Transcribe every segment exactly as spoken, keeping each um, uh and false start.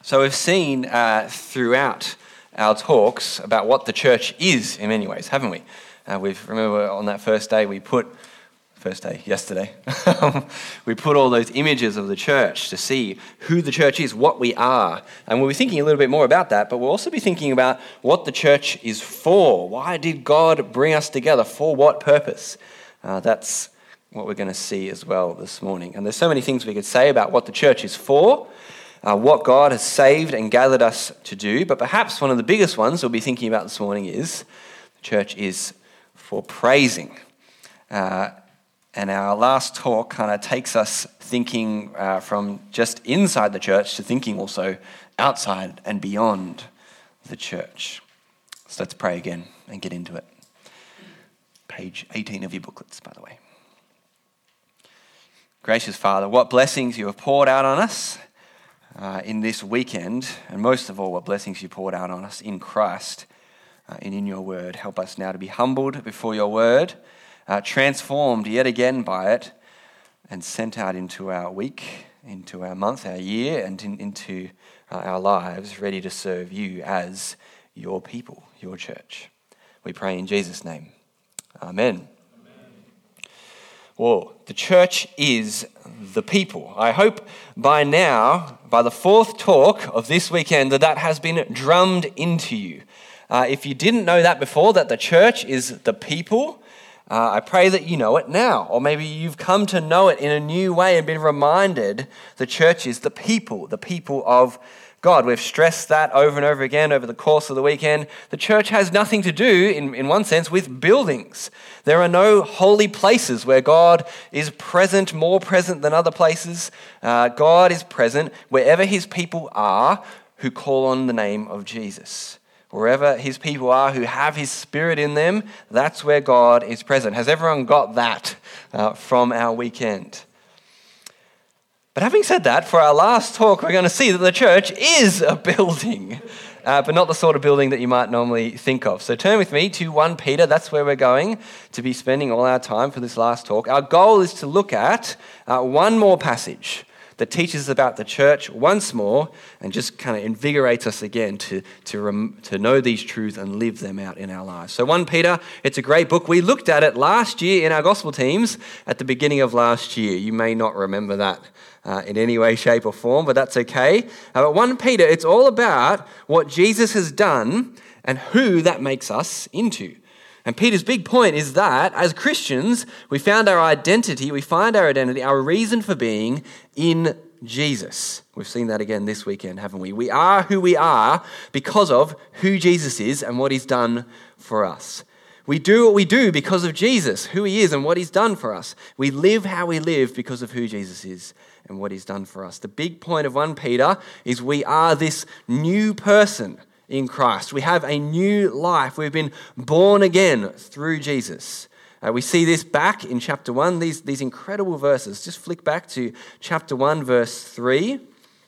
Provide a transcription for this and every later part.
So we've seen uh, throughout our talks about what the church is in many ways, haven't we? Uh, we've remember on that first day we put, first day, yesterday, we put all those images of the church to see who the church is, what we are. And we'll be thinking a little bit more about that, but we'll also be thinking about what the church is for. Why did God bring us together? For what purpose? Uh, that's what we're going to see as well this morning. And there's so many things we could say about what the church is for, uh, what God has saved and gathered us to do. But perhaps one of the biggest ones we'll be thinking about this morning is the church is for praising. Uh, and our last talk kind of takes us thinking uh, from just inside the church to thinking also outside and beyond the church. So let's pray again and get into it. Page eighteen of your booklets, by the way. Gracious Father, what blessings you have poured out on us uh, in this weekend, and most of all, what blessings you poured out on us in Christ uh, and in your word. Help us now to be humbled before your word, uh, transformed yet again by it, and sent out into our week, into our month, our year, and in, into uh, our lives, ready to serve you as your people, your church. We pray in Jesus' name. Amen. Well, the church is the people. I hope by now, by the fourth talk of this weekend, that that has been drummed into you. Uh, if you didn't know that before, that the church is the people, uh, I pray that you know it now. Or maybe you've come to know it in a new way and been reminded the church is the people, the people of God. We've stressed that over and over again over the course of the weekend. The church has nothing to do, in, in one sense, with buildings. There are no holy places where God is present, more present than other places. Uh, God is present wherever his people are who call on the name of Jesus. Wherever his people are who have his spirit in them, that's where God is present. Has everyone got that uh, from our weekend? But having said that, for our last talk, we're going to see that the church is a building, uh, but not the sort of building that you might normally think of. So turn with me to First Peter. That's where we're going to be spending all our time for this last talk. Our goal is to look at uh, one more passage that teaches us about the church once more and just kind of invigorates us again to, to, rem- to know these truths and live them out in our lives. So First Peter, it's a great book. We looked at it last year in our gospel teams at the beginning of last year. You may not remember that uh, in any way, shape or form, but that's okay. Uh, but First Peter, it's all about what Jesus has done and who that makes us into. And Peter's big point is that as Christians, we found our identity, we find our identity, our reason for being in Jesus. We've seen that again this weekend, haven't we? We are who we are because of who Jesus is and what he's done for us. We do what we do because of Jesus, who he is and what he's done for us. We live how we live because of who Jesus is and what he's done for us. The big point of First Peter is we are this new person in Christ. We have a new life. We've been born again through Jesus. Uh, we see this back in chapter one, these, these incredible verses. Just flick back to chapter one, verse three.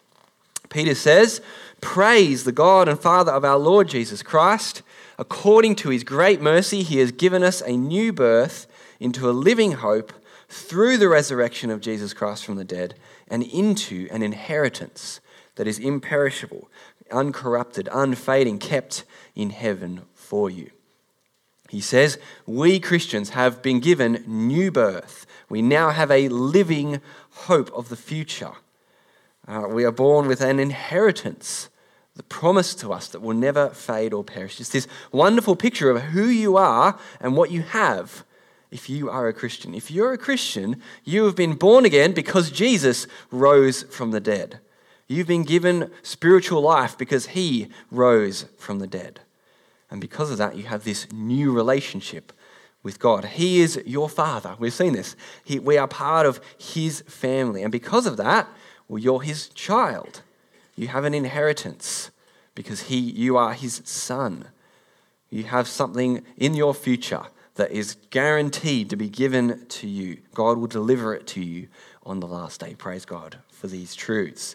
Peter says, "Praise the God and Father of our Lord Jesus Christ. According to his great mercy, he has given us a new birth into a living hope through the resurrection of Jesus Christ from the dead and into an inheritance that is imperishable, uncorrupted, unfading, kept in heaven for you." He says, we Christians have been given new birth. We now have a living hope of the future. Uh, we are born with an inheritance, the promise to us that will never fade or perish. It's this wonderful picture of who you are and what you have if you are a Christian. If you're a Christian, you have been born again because Jesus rose from the dead. You've been given spiritual life because he rose from the dead. And because of that, you have this new relationship with God. He is your Father. We've seen this. He, we are part of his family. And because of that, well, you're his child. You have an inheritance because he, you are his son. You have something in your future that is guaranteed to be given to you. God will deliver it to you on the last day. Praise God for these truths.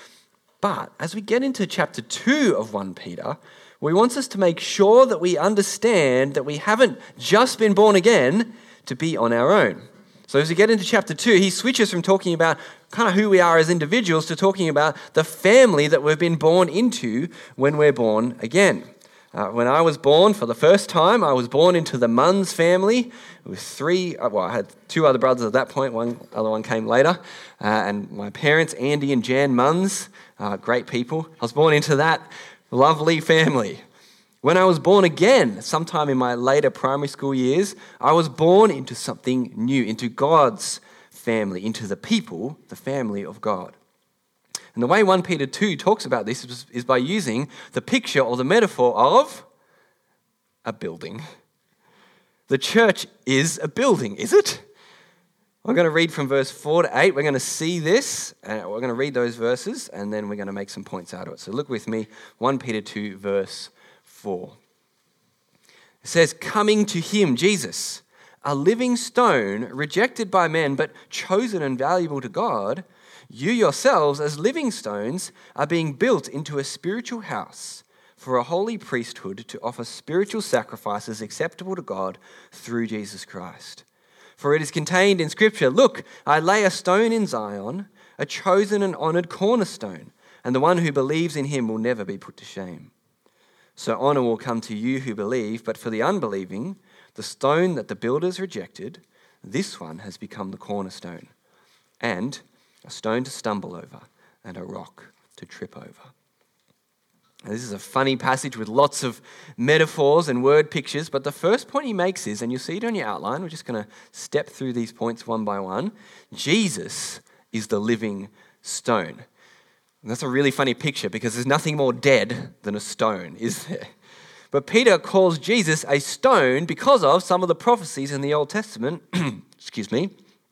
But as we get into chapter two of First Peter, we want us to make sure that we understand that we haven't just been born again to be on our own. So as we get into chapter two, he switches from talking about kind of who we are as individuals to talking about the family that we've been born into when we're born again. Uh, when I was born for the first time, I was born into the Munns family. It was three, well, I had two other brothers at that point. One other one came later. Uh, and my parents, Andy and Jan Munns, uh, great people. I was born into that lovely family. When I was born again, sometime in my later primary school years, I was born into something new, into God's family, into the people, the family of God. And the way First Peter two talks about this is, is by using the picture or the metaphor of a building. The church is a building, is it? I'm going to read from verse four to eight. We're going to see this, and we're going to read those verses, and then we're going to make some points out of it. So look with me, First Peter two, verse four. It says, coming to him, Jesus, a living stone, rejected by men, but chosen and valuable to God, you yourselves, as living stones, are being built into a spiritual house for a holy priesthood to offer spiritual sacrifices acceptable to God through Jesus Christ. For it is contained in Scripture, look, I lay a stone in Zion, a chosen and honored cornerstone, and the one who believes in him will never be put to shame. So honor will come to you who believe, but for the unbelieving, the stone that the builders rejected, this one has become the cornerstone, and a stone to stumble over, and a rock to trip over. Now, this is a funny passage with lots of metaphors and word pictures, but the first point he makes is, and you'll see it on your outline, we're just going to step through these points one by one, Jesus is the living stone. And that's a really funny picture because there's nothing more dead than a stone, is there? But Peter calls Jesus a stone because of some of the prophecies in the Old Testament, excuse me,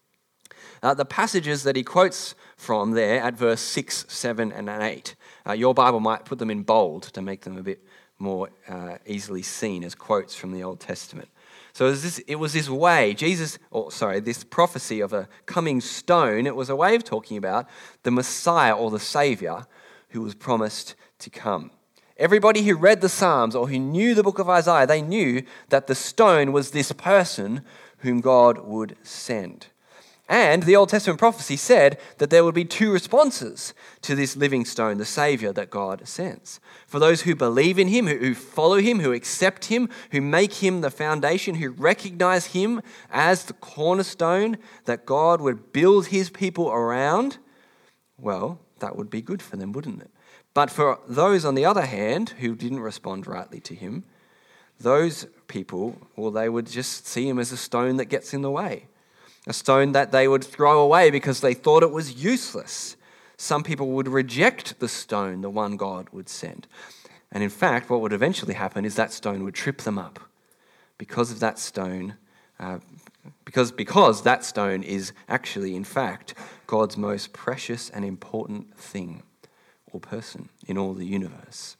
Uh, the passages that he quotes from there at verse six, seven, and eight. Uh, your Bible might put them in bold to make them a bit more uh, easily seen as quotes from the Old Testament. So it was, this, it was this way, Jesus, or sorry, this prophecy of a coming stone, it was a way of talking about the Messiah or the Savior who was promised to come. Everybody who read the Psalms or who knew the book of Isaiah, they knew that the stone was this person whom God would send. And the Old Testament prophecy said that there would be two responses to this living stone, the Savior that God sends. For those who believe in him, who follow him, who accept him, who make him the foundation, who recognize him as the cornerstone that God would build his people around, well, that would be good for them, wouldn't it? But for those, on the other hand, who didn't respond rightly to him, those people, well, they would just see him as a stone that gets in the way. A stone that they would throw away because they thought it was useless. Some people would reject the stone, the one God would send. And in fact, what would eventually happen is that stone would trip them up. Because of that stone, uh, because, because that stone is actually, in fact, God's most precious and important thing or person in all the universe.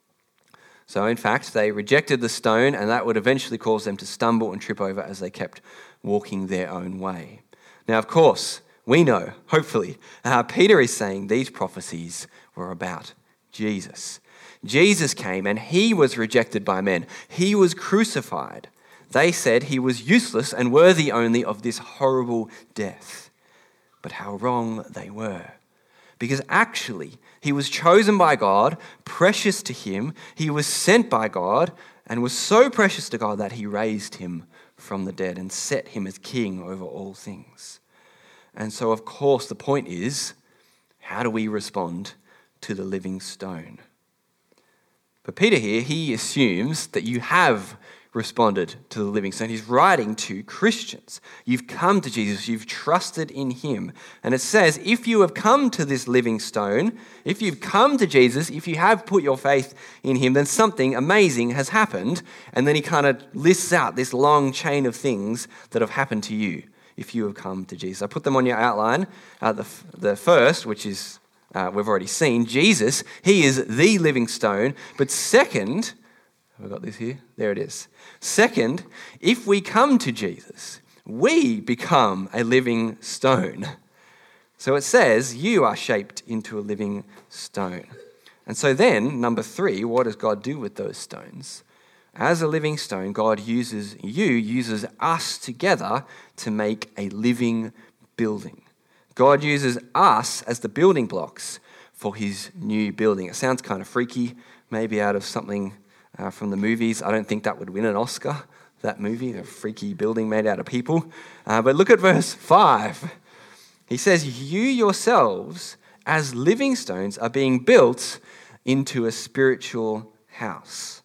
So in fact, they rejected the stone, and that would eventually cause them to stumble and trip over as they kept walking their own way. Now, of course, we know, hopefully, uh, Peter is saying these prophecies were about Jesus. Jesus came and he was rejected by men. He was crucified. They said he was useless and worthy only of this horrible death. But how wrong they were. Because actually, he was chosen by God, precious to him. He was sent by God and was so precious to God that he raised him from the dead and set him as king over all things. And so, of course, the point is, how do we respond to the living stone? But Peter here, he assumes that you have responded to the living stone. He's writing to Christians. You've come to Jesus, you've trusted in him. And it says, if you have come to this living stone, if you've come to Jesus, if you have put your faith in him, then something amazing has happened. And then he kind of lists out this long chain of things that have happened to you if you have come to Jesus. I put them on your outline. Uh, the, the first, which is, uh, we've already seen, Jesus, he is the living stone. But second, have I got this here? There it is. Second, if we come to Jesus, we become a living stone. So it says, you are shaped into a living stone. And so then, number three, what does God do with those stones? as a living stone, God uses you, uses us together to make a living building. God uses us as the building blocks for his new building. It sounds kind of freaky, maybe out of something uh, from the movies. I don't think that would win an Oscar, that movie, a freaky building made out of people. Uh, but look at verse five. He says, you yourselves as living stones are being built into a spiritual house.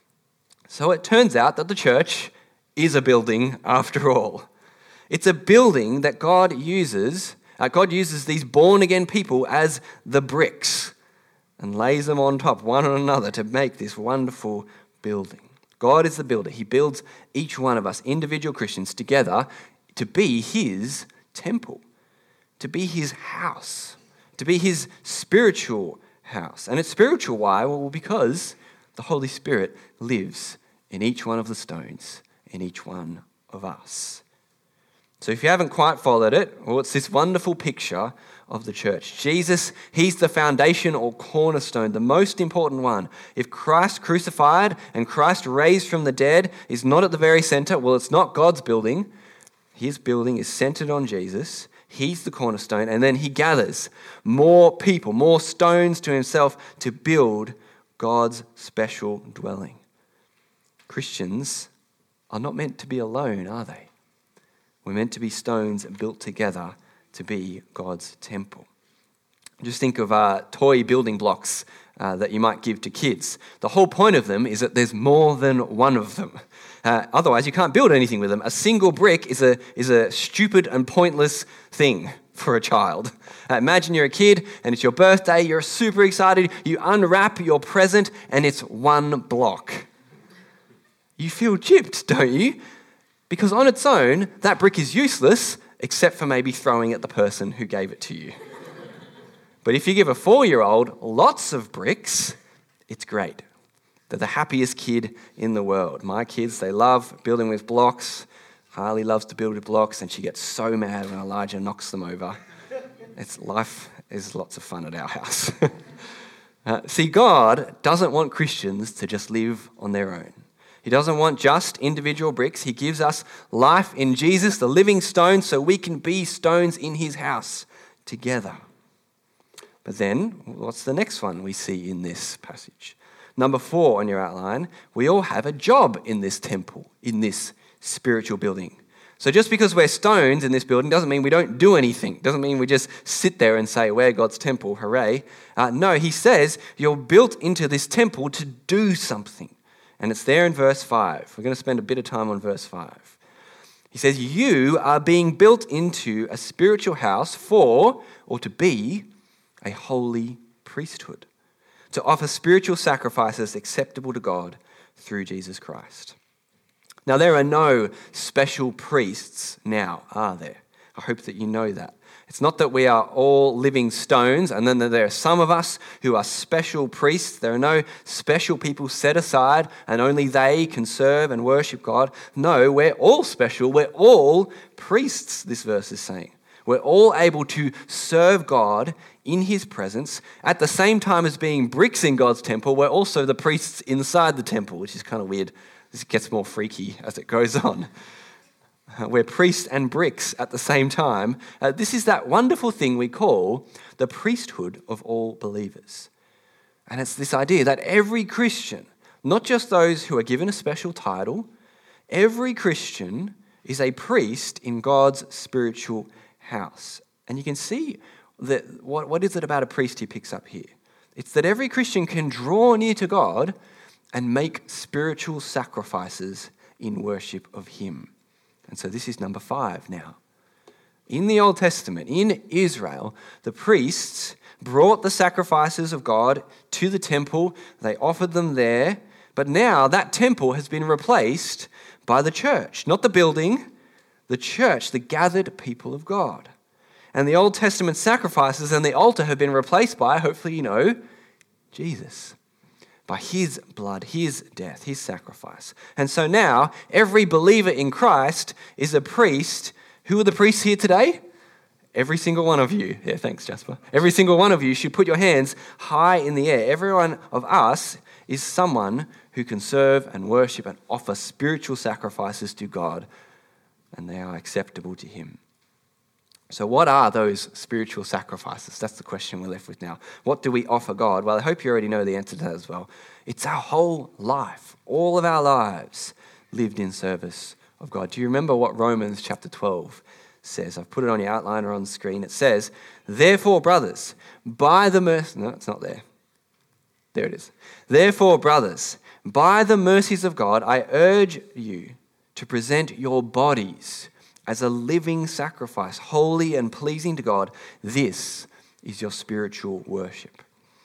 So it turns out that the church is a building after all. It's a building that God uses. Uh, God uses these born-again people as the bricks and lays them on top, one on another, to make this wonderful building. God is the builder. He builds each one of us, individual Christians, together to be his temple, to be his house, to be his spiritual house. And it's spiritual, why? Well, because the Holy Spirit lives in each one of the stones, in each one of us. So if you haven't quite followed it, well, it's this wonderful picture of the church. Jesus, he's the foundation or cornerstone, the most important one. If Christ crucified and Christ raised from the dead is not at the very center, well, it's not God's building. His building is centered on Jesus. He's the cornerstone, and then he gathers more people, more stones to himself to build God's special dwelling. Christians are not meant to be alone, are they? We're meant to be stones built together to be God's temple. Just think of uh, toy building blocks uh, that you might give to kids. The whole point of them is that there's more than one of them. Uh, otherwise, you can't build anything with them. A single brick is a is a stupid and pointless thing for a child. Uh, imagine you're a kid and it's your birthday, you're super excited, you unwrap your present and it's one block. You feel gypped, don't you? Because on its own, that brick is useless, except for maybe throwing at the person who gave it to you. But if you give a four-year-old lots of bricks, it's great. They're the happiest kid in the world. My kids, they love building with blocks. Harley loves to build with blocks, and she gets so mad when Elijah knocks them over. It's life is lots of fun at our house. uh, see, God doesn't want Christians to just live on their own. He doesn't want just individual bricks. He gives us life in Jesus, the living stone, so we can be stones in his house together. But then, what's the next one we see in this passage? Number four on your outline, we all have a job in this temple, in this spiritual building. So just because we're stones in this building doesn't mean we don't do anything. Doesn't mean we just sit there and say, we're God's temple, hooray. Uh, no, he says you're built into this temple to do something. And it's there in verse five. We're going to spend a bit of time on verse five. He says, you are being built into a spiritual house for, or to be, a holy priesthood, to offer spiritual sacrifices acceptable to God through Jesus Christ. Now, there are no special priests now, are there? I hope that you know that. It's not that we are all living stones and then there are some of us who are special priests. There are no special people set aside and only they can serve and worship God. No, we're all special. We're all priests, this verse is saying. We're all able to serve God in his presence. At the same time as being bricks in God's temple, we're also the priests inside the temple, which is kind of weird. This gets more freaky as it goes on. We're priests and bricks at the same time. Uh, this is that wonderful thing we call the priesthood of all believers. And it's this idea that every Christian, not just those who are given a special title, every Christian is a priest in God's spiritual house. And you can see that what, what is it about a priest he picks up here? It's that every Christian can draw near to God and make spiritual sacrifices in worship of him. And so this is number five now. In the Old Testament, in Israel, the priests brought the sacrifices of God to the temple. They offered them there. But now that temple has been replaced by the church. Not the building, the church, the gathered people of God. And the Old Testament sacrifices and the altar have been replaced by, hopefully you know, Jesus. By his blood, his death, his sacrifice. And so now, every believer in Christ is a priest. Who are the priests here today? every single one of you, yeah, thanks, Jasper. Every single one of you should put your hands high in the air. Every one of us is someone who can serve and worship and offer spiritual sacrifices to God, and they are acceptable to him. So what are those spiritual sacrifices? That's the question we're left with now. What do we offer God? Well, I hope you already know the answer to that as well. It's our whole life, all of our lives lived in service of God. Do you remember what Romans chapter twelve says? I've put it on your outline or on the screen. It says, therefore, brothers, by the mercy... No, it's not there. There it is. Therefore, brothers, by the mercies of God, I urge you to present your bodies as a living sacrifice, holy and pleasing to God. This is your spiritual worship.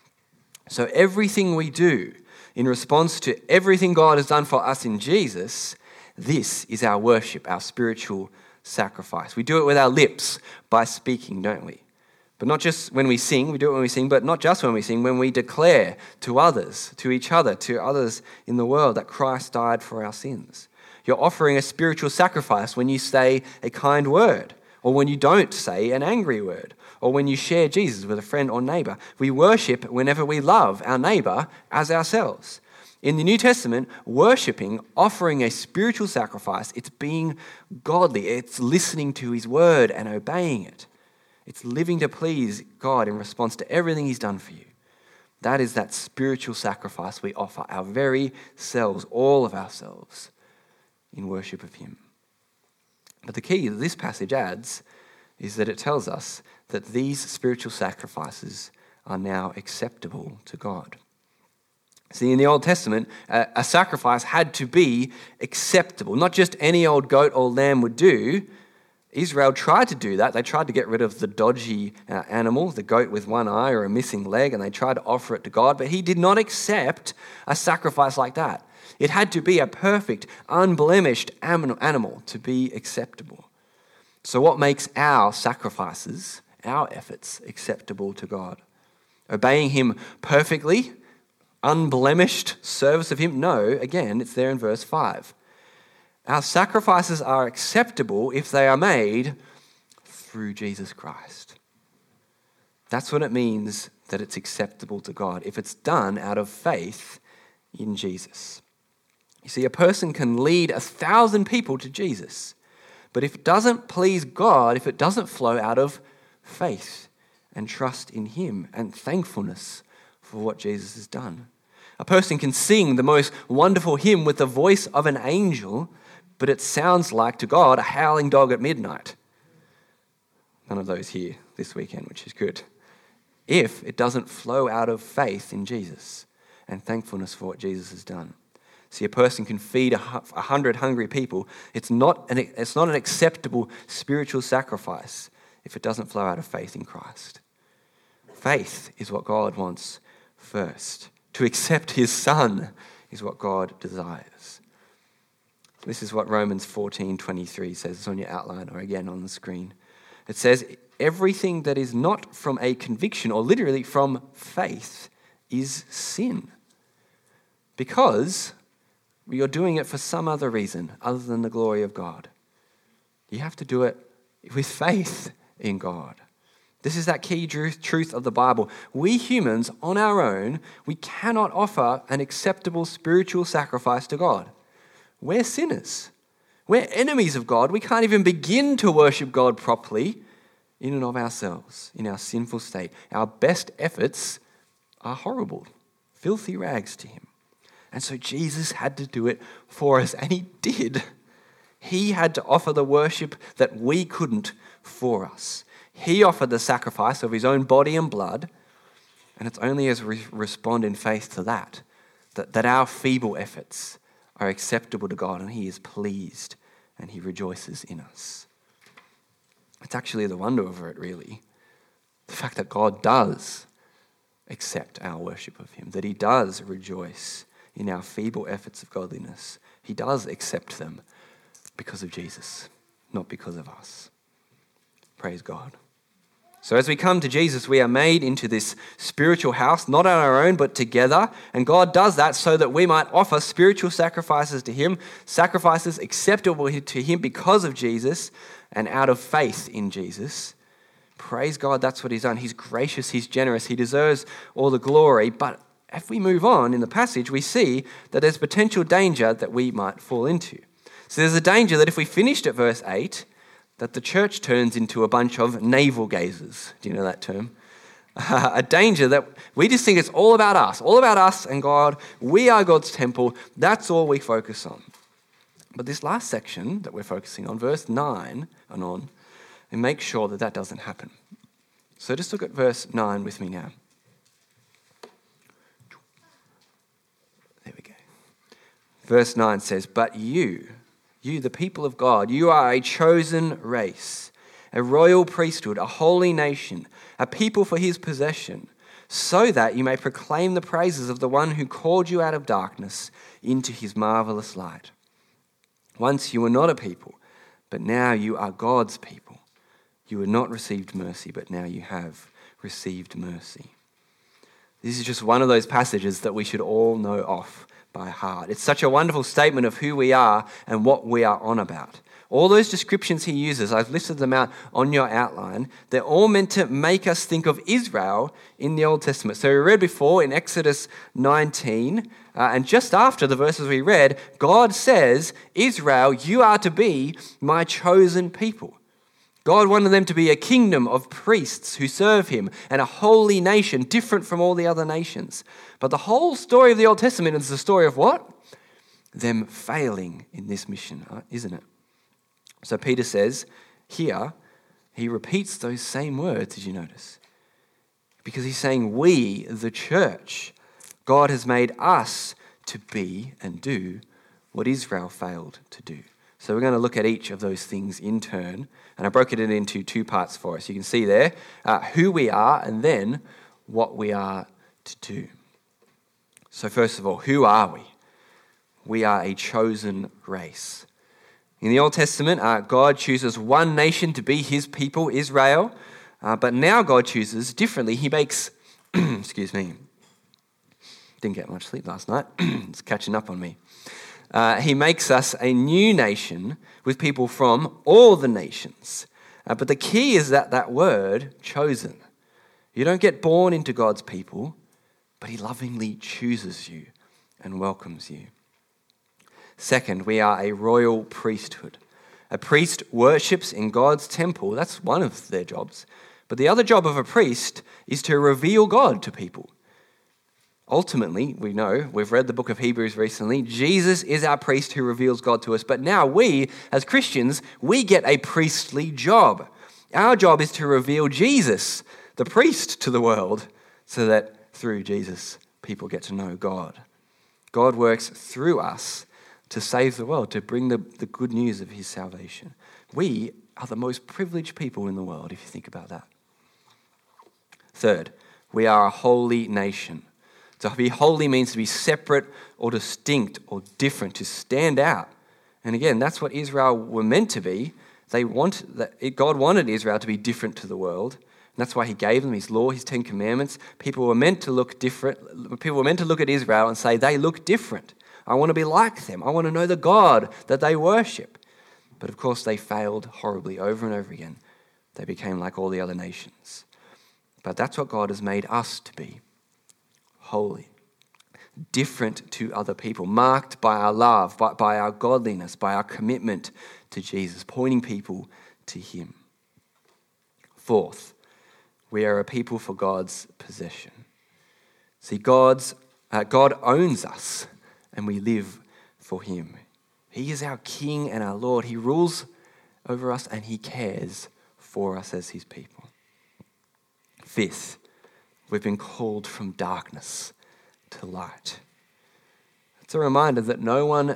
So everything we do in response to everything God has done for us in Jesus, this is our worship, our spiritual sacrifice. We do it with our lips by speaking, don't we? But not just when we sing, we do it when we sing, but not just when we sing, when we declare to others, to each other, to others in the world that Christ died for our sins. You're offering a spiritual sacrifice when you say a kind word, or when you don't say an angry word, or when you share Jesus with a friend or neighbor. We worship whenever we love our neighbor as ourselves. In the New Testament, worshiping, offering a spiritual sacrifice, it's being godly. It's listening to his word and obeying it. It's living to please God in response to everything he's done for you. That is that spiritual sacrifice we offer, our very selves, all of ourselves, in worship of him. But the key that this passage adds is that it tells us that these spiritual sacrifices are now acceptable to God. See, in the Old Testament, a, a sacrifice had to be acceptable. Not just any old goat or lamb would do. Israel tried to do that. They tried to get rid of the dodgy uh, animal, the goat with one eye or a missing leg, and they tried to offer it to God. But he did not accept a sacrifice like that. It had to be a perfect, unblemished animal to be acceptable. So what makes our sacrifices, our efforts, acceptable to God? Obeying him perfectly, unblemished service of him? No, again, it's there in verse five. Our sacrifices are acceptable if they are made through Jesus Christ. That's what it means that it's acceptable to God, if it's done out of faith in Jesus. You see, a person can lead a thousand people to Jesus, but if it doesn't please God, if it doesn't flow out of faith and trust in him and thankfulness for what Jesus has done. A person can sing the most wonderful hymn with the voice of an angel, but it sounds like to God a howling dog at midnight. None of those here this weekend, which is good. If it doesn't flow out of faith in Jesus and thankfulness for what Jesus has done. See, a person can feed a hundred hungry people. It's not an, it's not an acceptable spiritual sacrifice if it doesn't flow out of faith in Christ. Faith is what God wants first. To accept his Son is what God desires. This is what Romans fourteen twenty-three says. It's on your outline or again on the screen. It says, everything that is not from a conviction, or literally from faith, is sin. Because you're doing it for some other reason other than the glory of God. You have to do it with faith in God. This is that key truth of the Bible. We humans, on our own, we cannot offer an acceptable spiritual sacrifice to God. We're sinners. We're enemies of God. We can't even begin to worship God properly in and of ourselves, in our sinful state. Our best efforts are horrible, filthy rags to him. And so Jesus had to do it for us, and he did. He had to offer the worship that we couldn't for us. He offered the sacrifice of his own body and blood, and it's only as we respond in faith to that, that, that our feeble efforts are acceptable to God, and he is pleased and he rejoices in us. It's actually the wonder of it, really. The fact that God does accept our worship of him, that he does rejoice in our feeble efforts of godliness. He does accept them because of Jesus, not because of us. Praise God. So as we come to Jesus, we are made into this spiritual house, not on our own, but together. And God does that so that we might offer spiritual sacrifices to him, sacrifices acceptable to him because of Jesus and out of faith in Jesus. Praise God, that's what he's done. He's gracious, he's generous, he deserves all the glory. But if we move on in the passage, we see that there's potential danger that we might fall into. So there's a danger that if we finished at verse eight, that the church turns into a bunch of navel gazers. Do you know that term? Uh, a danger that we just think it's all about us, all about us and God. We are God's temple. That's all we focus on. But this last section that we're focusing on, verse nine and on, and make sure that that doesn't happen. So just look at verse nine with me now. There we go. Verse nine says, "But you, you the people of God, you are a chosen race, a royal priesthood, a holy nation, a people for his possession, so that you may proclaim the praises of the one who called you out of darkness into his marvelous light. Once you were not a people, but now you are God's people. You had not received mercy, but now you have received mercy." This is just one of those passages that we should all know off by heart. It's such a wonderful statement of who we are and what we are on about. All those descriptions he uses, I've listed them out on your outline. They're all meant to make us think of Israel in the Old Testament. So we read before in Exodus nineteen, uh, and just after the verses we read, God says, "Israel, you are to be my chosen people." God wanted them to be a kingdom of priests who serve him and a holy nation different from all the other nations. But the whole story of the Old Testament is the story of what? Them failing in this mission, isn't it? So Peter says here, he repeats those same words, did you notice? Because he's saying we, the church, God has made us to be and do what Israel failed to do. So we're going to look at each of those things in turn. And I broke it into two parts for us. You can see there uh, who we are and then what we are to do. So first of all, who are we? We are a chosen race. In the Old Testament, uh, God chooses one nation to be his people, Israel. Uh, but now God chooses differently. He makes, excuse me, didn't get much sleep last night. It's catching up on me. Uh, he makes us a new nation with people from all the nations. Uh, but the key is that that word, chosen. You don't get born into God's people, but he lovingly chooses you and welcomes you. Second, we are a royal priesthood. A priest worships in God's temple. That's one of their jobs. But the other job of a priest is to reveal God to people. Ultimately, we know, we've read the book of Hebrews recently, Jesus is our priest who reveals God to us. But now we, as Christians, we get a priestly job. Our job is to reveal Jesus, the priest, to the world, so that through Jesus, people get to know God. God works through us to save the world, to bring the, the good news of his salvation. We are the most privileged people in the world, if you think about that. Third, we are a holy nation. To be holy means to be separate or distinct or different, to stand out. And again, that's what Israel were meant to be. They want that God wanted Israel to be different to the world. And that's why he gave them his law, his Ten Commandments. People were meant to look different. People were meant to look at Israel and say, they look different. I want to be like them. I want to know the God that they worship. But of course, they failed horribly over and over again. They became like all the other nations. But that's what God has made us to be. Holy, different to other people, marked by our love, by, by our godliness, by our commitment to Jesus, pointing people to him. Fourth, we are a people for God's possession. See, God's, uh, God owns us and we live for him. He is our King and our Lord. He rules over us and he cares for us as his people. Fifth, we've been called from darkness to light. It's a reminder that no one,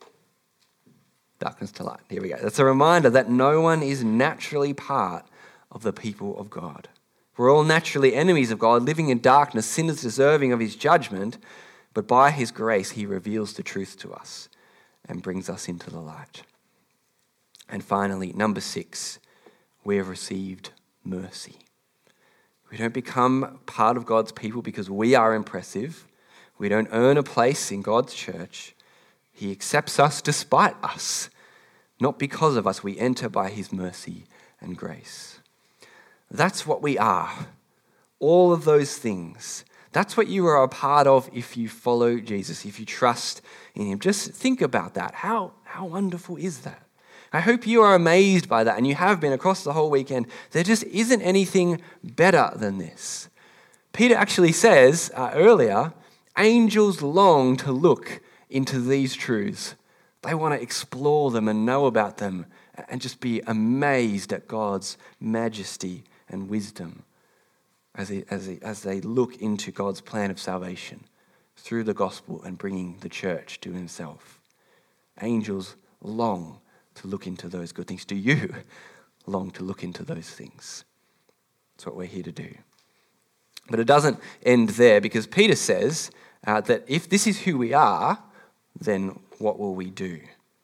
darkness to light, here we go. It's a reminder that no one is naturally part of the people of God. We're all naturally enemies of God, living in darkness, sinners deserving of his judgment, but by his grace he reveals the truth to us and brings us into the light. And finally, number six, we have received mercy. We don't become part of God's people because we are impressive. We don't earn a place in God's church. He accepts us despite us. Not because of us, we enter by his mercy and grace. That's what we are. All of those things. That's what you are a part of if you follow Jesus, if you trust in him. Just think about that. How, how wonderful is that? I hope you are amazed by that, and you have been across the whole weekend. There just isn't anything better than this. Peter actually says uh, earlier, angels long to look into these truths. They want to explore them and know about them and just be amazed at God's majesty and wisdom as they, as they, as they look into God's plan of salvation through the gospel and bringing the church to himself. Angels long to look into those good things. Do you long to look into those things? That's what we're here to do. But it doesn't end there, because Peter says uh, that if this is who we are, then what will we do?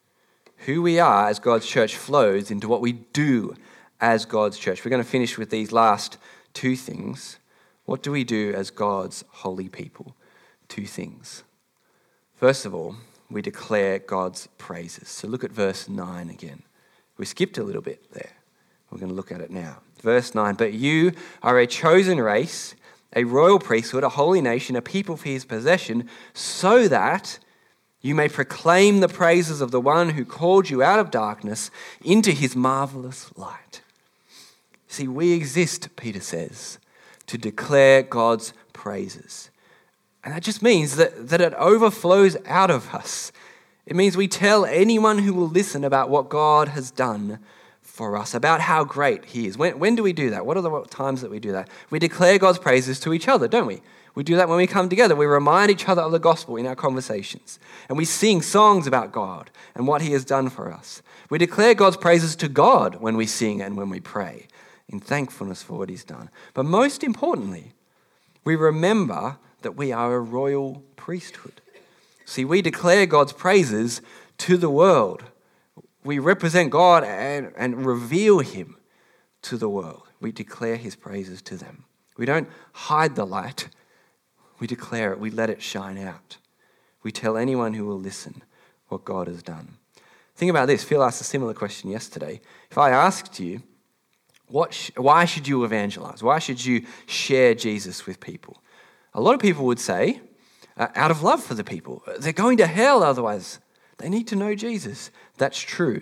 Who we are as God's church flows into what we do as God's church. We're going to finish with these last two things. What do we do as God's holy people? Two things. First of all, we declare God's praises. So look at verse nine again. We skipped a little bit there. We're going to look at it now. Verse nine, but you are a chosen race, a royal priesthood, a holy nation, a people for his possession, so that you may proclaim the praises of the one who called you out of darkness into his marvelous light. See, we exist, Peter says, to declare God's praises. And that just means that, that it overflows out of us. It means we tell anyone who will listen about what God has done for us, about how great he is. When, when do we do that? What are the times that we do that? We declare God's praises to each other, don't we? We do that when we come together. We remind each other of the gospel in our conversations. And we sing songs about God and what he has done for us. We declare God's praises to God when we sing and when we pray in thankfulness for what he's done. But most importantly, we remember that we are a royal priesthood. See, we declare God's praises to the world. We represent God and, and reveal him to the world. We declare his praises to them. We don't hide the light. We declare it. We let it shine out. We tell anyone who will listen what God has done. Think about this. Phil asked a similar question yesterday. If I asked you, what sh- why should you evangelize? Why should you share Jesus with people? A lot of people would say, uh, out of love for the people. They're going to hell otherwise. They need to know Jesus. That's true.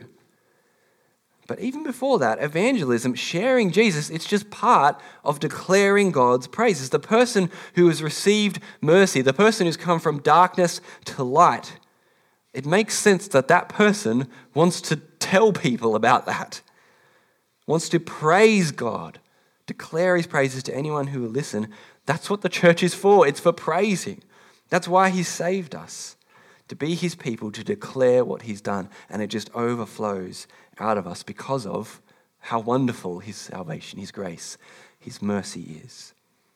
But even before that, evangelism, sharing Jesus, it's just part of declaring God's praises. The person who has received mercy, the person who's come from darkness to light, it makes sense that that person wants to tell people about that, wants to praise God, declare his praises to anyone who will listen. That's what the church is for. It's for praising. That's why he saved us, to be his people, to declare what he's done. And it just overflows out of us because of how wonderful his salvation, his grace, his mercy is.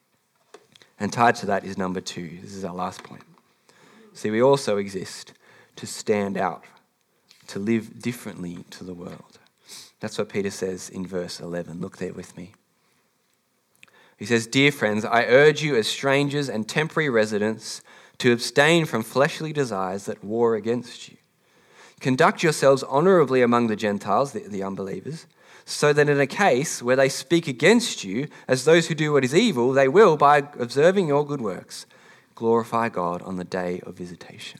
And tied to that is number two. This is our last point. See, we also exist to stand out, to live differently to the world. That's what Peter says in verse eleven. Look there with me. He says, "Dear friends, I urge you as strangers and temporary residents to abstain from fleshly desires that war against you. Conduct yourselves honorably among the Gentiles, the, the unbelievers, so that in a case where they speak against you as those who do what is evil, they will, by observing your good works, glorify God on the day of visitation."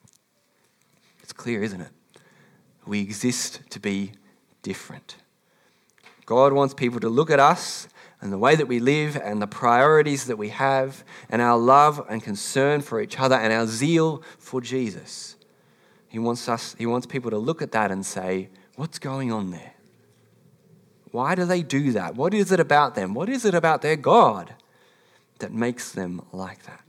It's clear, isn't it? We exist to be different. God wants people to look at us and the way that we live and the priorities that we have and our love and concern for each other and our zeal for Jesus. He wants us, he wants people to look at that and say, what's going on there? Why do they do that? What is it about them? What is it about their God that makes them like that?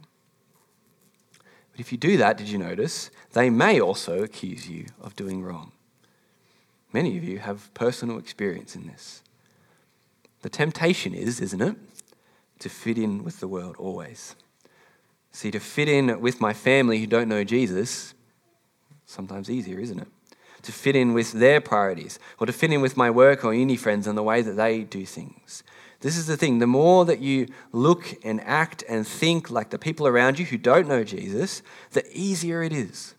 But if you do that, did you notice, they may also accuse you of doing wrong. Many of you have personal experience in this. The temptation is, isn't it, to fit in with the world always. See, to fit in with my family who don't know Jesus, sometimes easier, isn't it? To fit in with their priorities, or to fit in with my work or uni friends and the way that they do things. This is the thing. The more that you look and act and think like the people around you who don't know Jesus, the easier it is.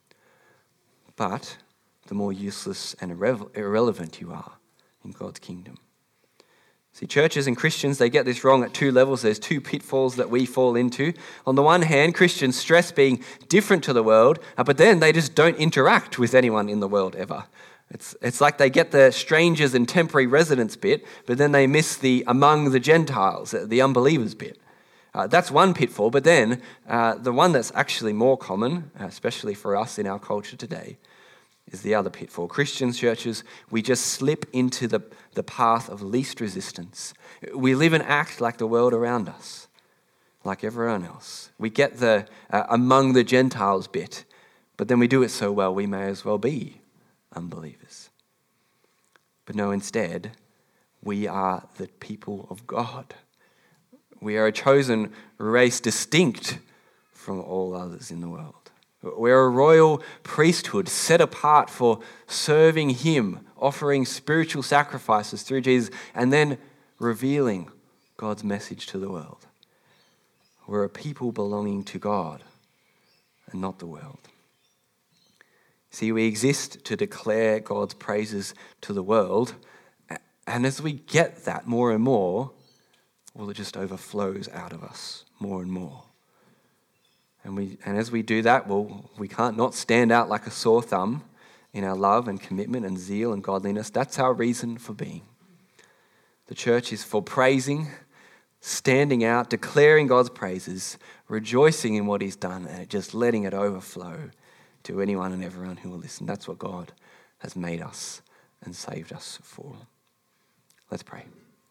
But the more useless and irre- irrelevant you are in God's kingdom. See, churches and Christians, they get this wrong at two levels. There's two pitfalls that we fall into. On the one hand, Christians stress being different to the world, uh, but then they just don't interact with anyone in the world ever. It's, it's like they get the strangers and temporary residents bit, but then they miss the among the Gentiles, the unbelievers bit. Uh, that's one pitfall, but then uh, the one that's actually more common, especially for us in our culture today, is the other pitfall. Christian churches, we just slip into the, the path of least resistance. We live and act like the world around us, like everyone else. We get the uh, among the Gentiles bit, but then we do it so well we may as well be unbelievers. But no, instead, we are the people of God. We are a chosen race distinct from all others in the world. We're a royal priesthood set apart for serving him, offering spiritual sacrifices through Jesus, and then revealing God's message to the world. We're a people belonging to God and not the world. See, we exist to declare God's praises to the world, and as we get that more and more, well, it just overflows out of us more and more. And we, and as we do that, well, we can't not stand out like a sore thumb in our love and commitment and zeal and godliness. That's our reason for being. The church is for praising, standing out, declaring God's praises, rejoicing in what he's done, and just letting it overflow to anyone and everyone who will listen. That's what God has made us and saved us for. Let's pray.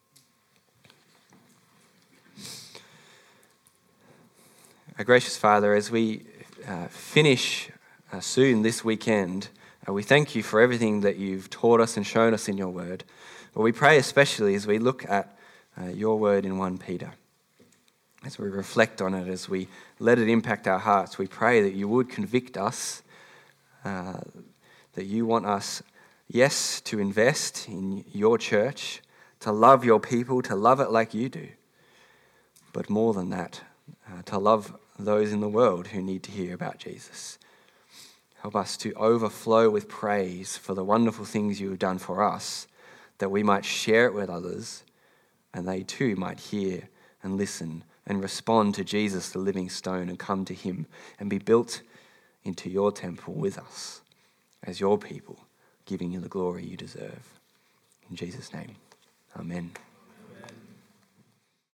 Our gracious Father, as we uh, finish uh, soon this weekend, uh, we thank you for everything that you've taught us and shown us in your word. But we pray especially as we look at uh, your word in First Peter, as we reflect on it, as we let it impact our hearts, we pray that you would convict us, uh, that you want us, yes, to invest in your church, to love your people, to love it like you do, but more than that, uh, to love those in the world who need to hear about Jesus. Help us to overflow with praise for the wonderful things you have done for us, that we might share it with others, and they too might hear and listen and respond to Jesus, the living stone, and come to him and be built into your temple with us as your people, giving you the glory you deserve. In Jesus' name, amen.